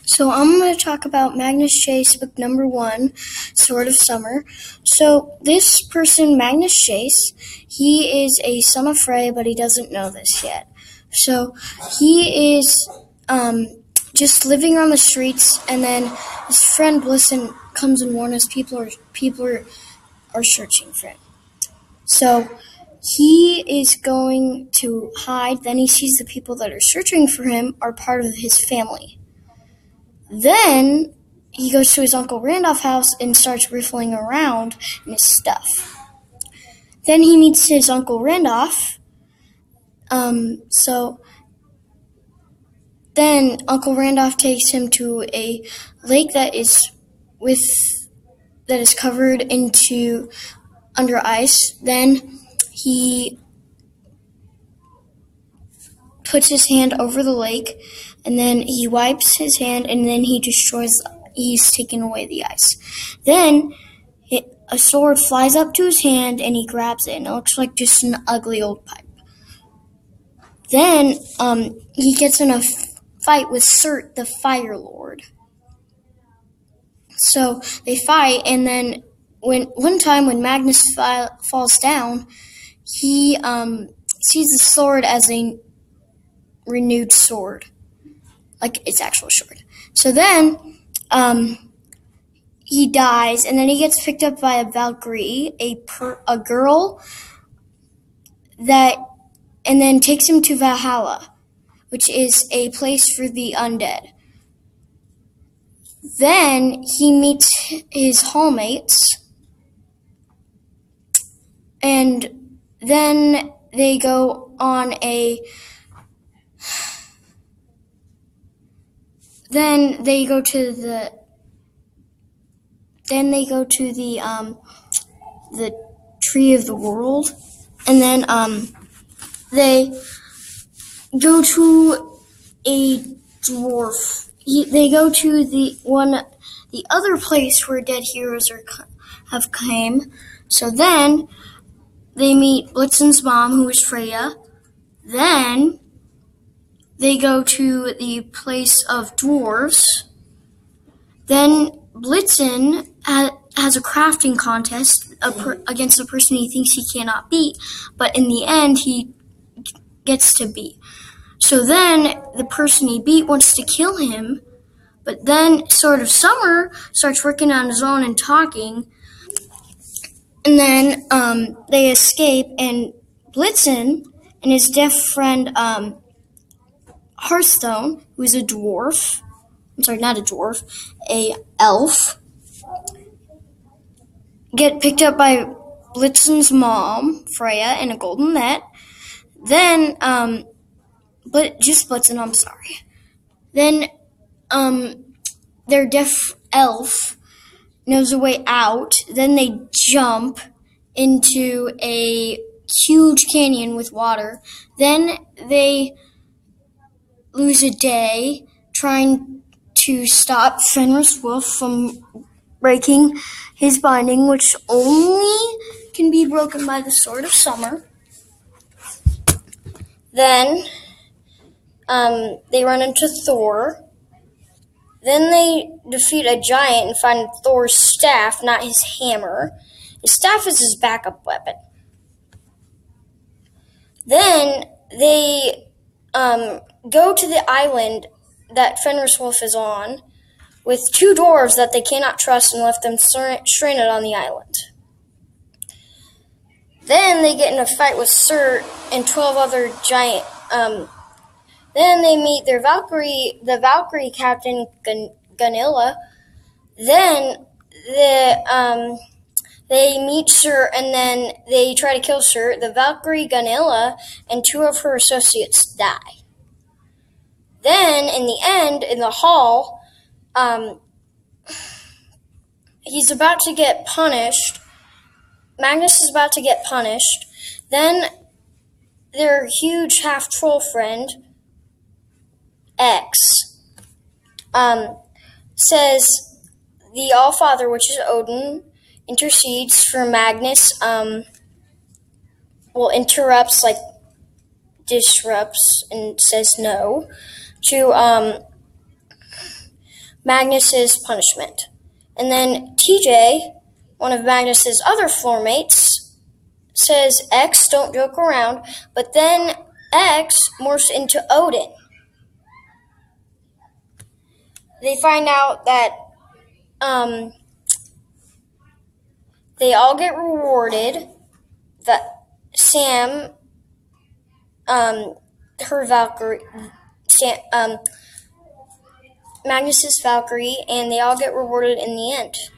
So I'm going to talk about Magnus Chase, book number 1, Sword of Summer. So this person, Magnus Chase, he is a son of Freya, but he doesn't know this yet. So he is just living on the streets, and then his friend Blisson comes and warns us people are searching for him. So he is going to hide. Then he sees the people that are searching for him are part of his family. Then he goes to his Uncle Randolph's house and starts riffling around in his stuff. Then he meets his Uncle Randolph. Then Uncle Randolph takes him to a lake that is covered under ice. Then he puts his hand over the lake, and then he wipes his hand, and then he's taking away the ice. Then a sword flies up to his hand, and he grabs it, and it looks like just an ugly old pipe. Then he gets in a fight with Surt, the Fire Lord. So they fight, and then one time when Magnus falls down, he sees the sword as a renewed sword, like its actual sword. So then he dies, and then he gets picked up by a Valkyrie, a girl and then takes him to Valhalla, which is a place for the undead. Then he meets his hallmates, and then they go on Then they go to the Tree of the World, and then they go to a dwarf. They go to the other place where dead heroes have came. So then they meet Blitzen's mom, who is Freya. Then they go to the place of dwarves. Then Blitzen has a crafting contest against a person he thinks he cannot beat, but in the end he gets to beat. So then the person he beat wants to kill him, but then Sword of Summer starts working on his own and talking, and then they escape, and Blitzen and his deaf friend Hearthstone, who is a dwarf, a elf, get picked up by Blitzen's mom, Freya, in a golden net. Then, just Blitzen, I'm sorry. Then, their deaf elf knows a way out. Then they jump into a huge canyon with water. Then they lose a day trying to stop Fenris Wolf from breaking his binding, which only can be broken by the Sword of Summer. Then they run into Thor. Then they defeat a giant and find Thor's staff, not his hammer. His staff is his backup weapon. Then they go to the island that Fenris Wolf is on with 2 dwarves that they cannot trust and left them stranded on the island. Then they get in a fight with Surt and 12 other giant. Then they meet the Valkyrie captain Gunilla. Then they meet Surt, and then they try to kill Surt. The Valkyrie Gunilla and 2 of her associates die. Then, in the end, in the hall, he's about to get punished. Magnus is about to get punished. Then their huge half-troll friend, X, says the Allfather, which is Odin, intercedes for Magnus, disrupts and says no to Magnus's punishment. And then TJ, one of Magnus's other floor mates, says, X, don't joke around, but then X morphs into Odin. They find out that they all get rewarded. That Sam, her Valkyrie, Magnus's Valkyrie, and they all get rewarded in the end.